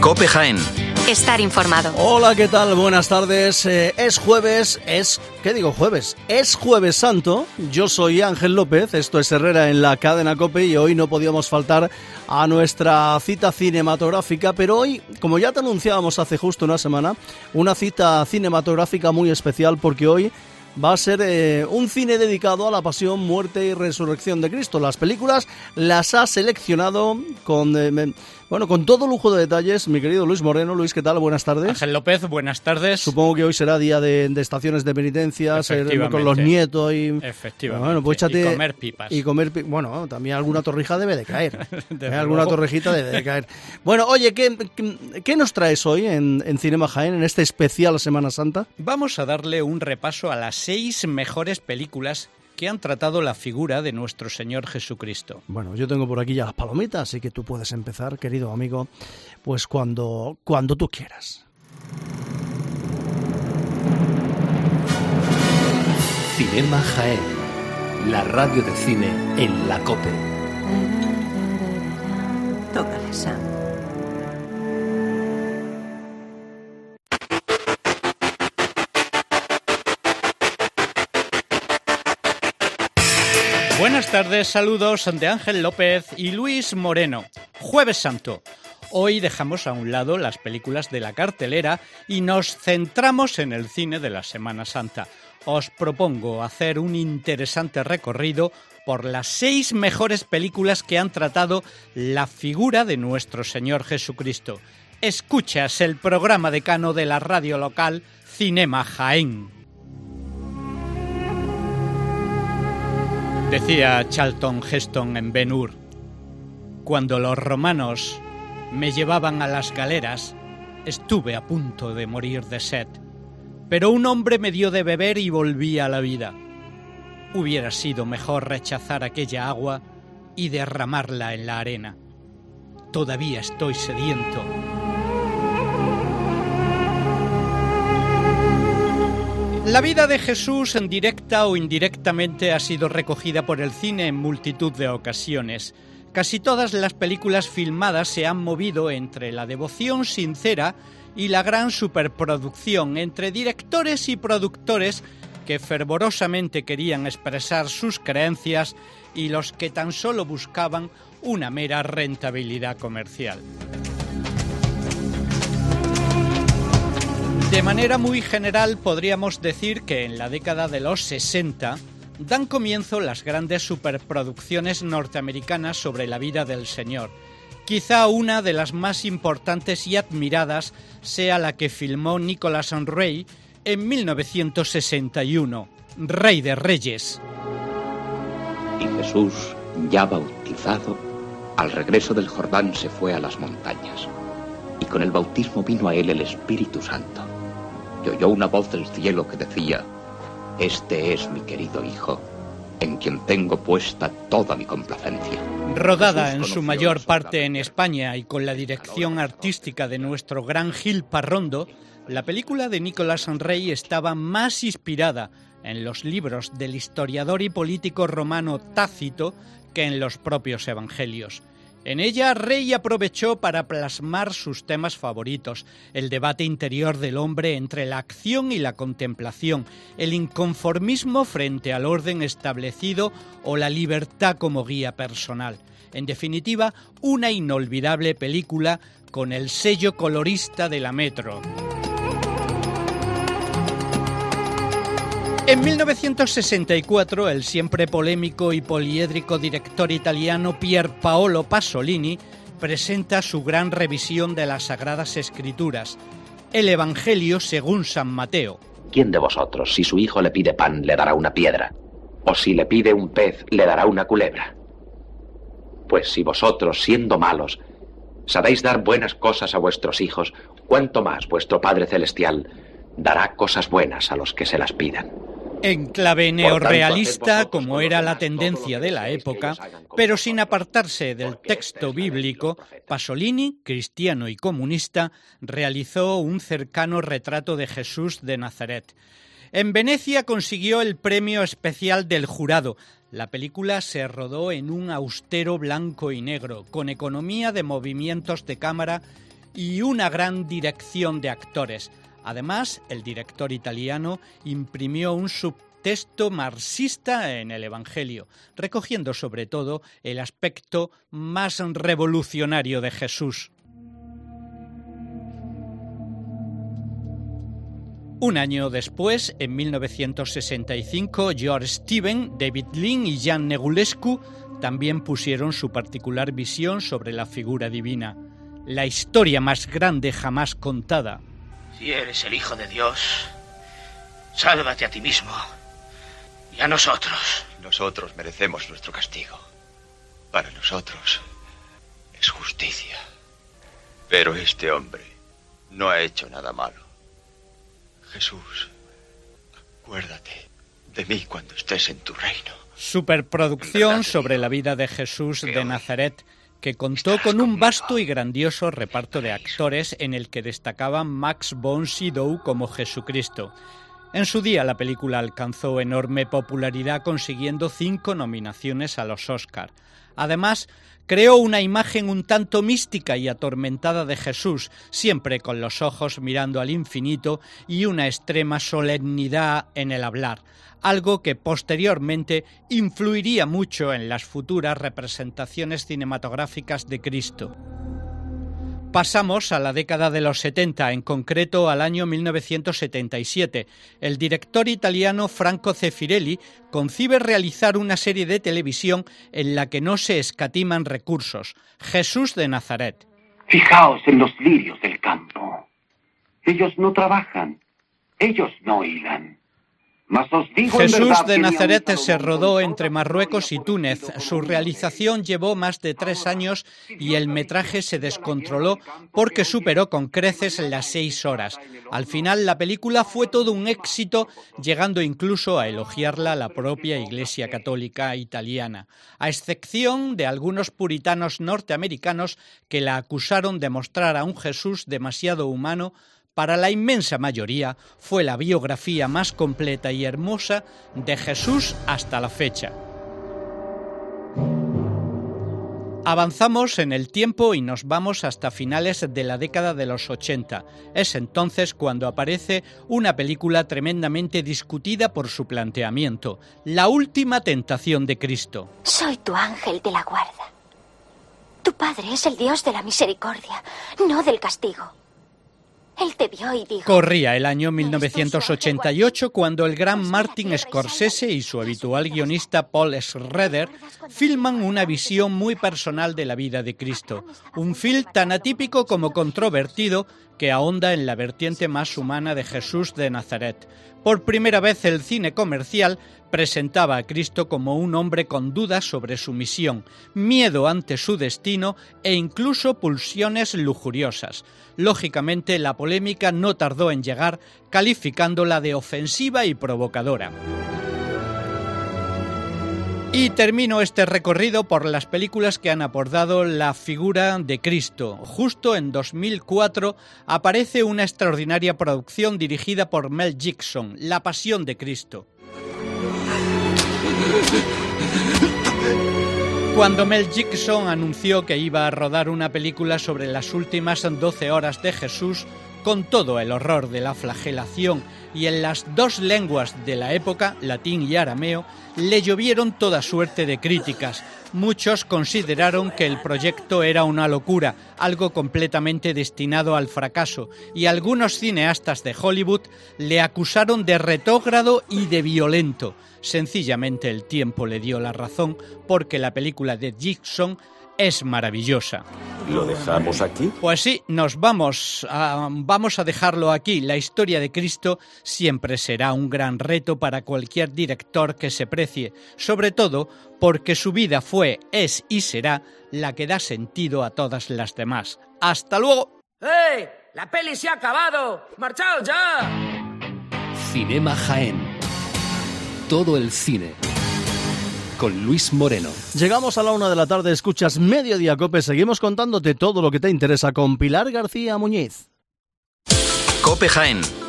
COPE Jaén. Estar informado. Hola, ¿qué tal? Buenas tardes. Es jueves, ¿qué digo jueves? Es Jueves Santo. Yo soy Ángel López, esto es Herrera en la cadena COPE y hoy no podíamos faltar a nuestra cita cinematográfica, pero hoy, como ya te anunciábamos hace justo una semana, una cita cinematográfica muy especial porque hoy va a ser un cine dedicado a la pasión, muerte y resurrección de Cristo. Las películas las ha seleccionado con todo lujo de detalles mi querido Luis Moreno. Luis, ¿qué tal? Buenas tardes. Ángel López, buenas tardes. Supongo que hoy será día de estaciones de penitencia, con los nietos y... Efectivamente. Bueno, pues échate, y comer pipas. Bueno, también alguna torrija debe de caer. Alguna torrijita debe de caer. Bueno, oye, ¿qué nos traes hoy en Cinema Jaén, en este especial Semana Santa? Vamos a darle un repaso a las 6 mejores películas que han tratado la figura de nuestro Señor Jesucristo. Bueno, yo tengo por aquí ya las palomitas, así que tú puedes empezar, querido amigo, pues cuando tú quieras. Cinema Jaén, la radio de cine en la COPE. Tócale, Sam. Buenas tardes, saludos de Ángel López y Luis Moreno. Jueves Santo. Hoy dejamos a un lado las películas de la cartelera y nos centramos en el cine de la Semana Santa. Os propongo hacer un interesante recorrido por las 6 mejores películas que han tratado la figura de nuestro Señor Jesucristo. Escuchas el programa decano de la radio local Cinema Jaén. Decía Charlton Heston en Ben-Hur: cuando los romanos me llevaban a las galeras, estuve a punto de morir de sed, pero un hombre me dio de beber y volví a la vida. Hubiera sido mejor rechazar aquella agua y derramarla en la arena. Todavía estoy sediento. La vida de Jesús, directa o indirectamente, ha sido recogida por el cine en multitud de ocasiones. Casi todas las películas filmadas se han movido entre la devoción sincera y la gran superproducción, entre directores y productores que fervorosamente querían expresar sus creencias y los que tan solo buscaban una mera rentabilidad comercial. De manera muy general podríamos decir que en la década de los 60 dan comienzo las grandes superproducciones norteamericanas sobre la vida del Señor. Quizá una de las más importantes y admiradas sea la que filmó Nicholas Ray en 1961, Rey de Reyes. Y Jesús, ya bautizado, al regreso del Jordán se fue a las montañas, y con el bautismo vino a él el Espíritu Santo. Y oyó una voz del cielo que decía: este es mi querido Hijo, en quien tengo puesta toda mi complacencia. Rodada en su mayor parte en España y con la dirección artística de nuestro gran Gil Parrondo, la película de Nicholas Ray estaba más inspirada en los libros del historiador y político romano Tácito que en los propios evangelios. En ella, Rey aprovechó para plasmar sus temas favoritos: el debate interior del hombre entre la acción y la contemplación, el inconformismo frente al orden establecido o la libertad como guía personal. En definitiva, una inolvidable película con el sello colorista de la Metro. En 1964, el siempre polémico y poliédrico director italiano Pier Paolo Pasolini presenta su gran revisión de las Sagradas Escrituras, el Evangelio según San Mateo. ¿Quién de vosotros, si su hijo le pide pan, le dará una piedra? ¿O si le pide un pez, le dará una culebra? Pues si vosotros, siendo malos, sabéis dar buenas cosas a vuestros hijos, ¿cuánto más vuestro Padre Celestial dará cosas buenas a los que se las pidan? En clave neorrealista, como era la tendencia de la época, pero sin apartarse del texto bíblico, Pasolini, cristiano y comunista, realizó un cercano retrato de Jesús de Nazaret. En Venecia consiguió el premio especial del jurado. La película se rodó en un austero blanco y negro, con economía de movimientos de cámara y una gran dirección de actores. Además, el director italiano imprimió un subtexto marxista en el Evangelio, recogiendo sobre todo el aspecto más revolucionario de Jesús. Un año después, en 1965, George Steven, David Lean y Jan Negulescu también pusieron su particular visión sobre la figura divina, la historia más grande jamás contada. Si eres el Hijo de Dios, sálvate a ti mismo y a nosotros. Nosotros merecemos nuestro castigo. Para nosotros es justicia. Pero este hombre no ha hecho nada malo. Jesús, acuérdate de mí cuando estés en tu reino. Superproducción sobre la vida de Jesús de Nazaret, que contó con un vasto y grandioso reparto de actores en el que destacaban Max von Sydow como Jesucristo. En su día la película alcanzó enorme popularidad consiguiendo 5 nominaciones a los Oscar. Además, creó una imagen un tanto mística y atormentada de Jesús, siempre con los ojos mirando al infinito y una extrema solemnidad en el hablar, algo que posteriormente influiría mucho en las futuras representaciones cinematográficas de Cristo. Pasamos a la década de los 70, en concreto al año 1977. El director italiano Franco Zeffirelli concibe realizar una serie de televisión en la que no se escatiman recursos, Jesús de Nazaret. Fijaos en los lirios del campo. Ellos no trabajan, ellos no hilan. Jesús de Nazaret se rodó entre Marruecos y Túnez. Su realización llevó más de 3 años y el metraje se descontroló porque superó con creces las 6 horas. Al final, la película fue todo un éxito, llegando incluso a elogiarla la propia Iglesia Católica italiana, a excepción de algunos puritanos norteamericanos que la acusaron de mostrar a un Jesús demasiado humano. Para la inmensa mayoría, fue la biografía más completa y hermosa de Jesús hasta la fecha. Avanzamos en el tiempo y nos vamos hasta finales de la década de los 80. Es entonces cuando aparece una película tremendamente discutida por su planteamiento, La última tentación de Cristo. Soy tu ángel de la guarda. Tu padre es el Dios de la misericordia, no del castigo. Él te vio y dijo... Corría el año 1988 cuando el gran Martin Scorsese y su habitual guionista Paul Schrader filman una visión muy personal de la vida de Cristo. Un film tan atípico como controvertido que ahonda en la vertiente más humana de Jesús de Nazaret. Por primera vez el cine comercial presentaba a Cristo como un hombre con dudas sobre su misión, miedo ante su destino e incluso pulsiones lujuriosas. Lógicamente, la polémica no tardó en llegar, calificándola de ofensiva y provocadora. Y termino este recorrido por las películas que han abordado la figura de Cristo. Justo en 2004 aparece una extraordinaria producción dirigida por Mel Gibson, La Pasión de Cristo. Cuando Mel Gibson anunció que iba a rodar una película sobre las últimas 12 horas de Jesús, con todo el horror de la flagelación y en las 2 lenguas de la época, latín y arameo, le llovieron toda suerte de críticas. Muchos consideraron que el proyecto era una locura, algo completamente destinado al fracaso, y algunos cineastas de Hollywood le acusaron de retrógrado y de violento. Sencillamente el tiempo le dio la razón, porque la película de Gibson es maravillosa. ¿Lo dejamos aquí? Pues sí, vamos a dejarlo aquí. La historia de Cristo siempre será un gran reto para cualquier director que se precie, sobre todo porque su vida fue, es y será la que da sentido a todas las demás. ¡Hasta luego! ¡Hey! ¡La peli se ha acabado! ¡Marchaos ya! Cinema Jaén. Todo el cine. Con Luis Moreno. Llegamos a la 1 de la tarde, escuchas Mediodía Cope, seguimos contándote todo lo que te interesa con Pilar García Muñiz. Cope Jaén.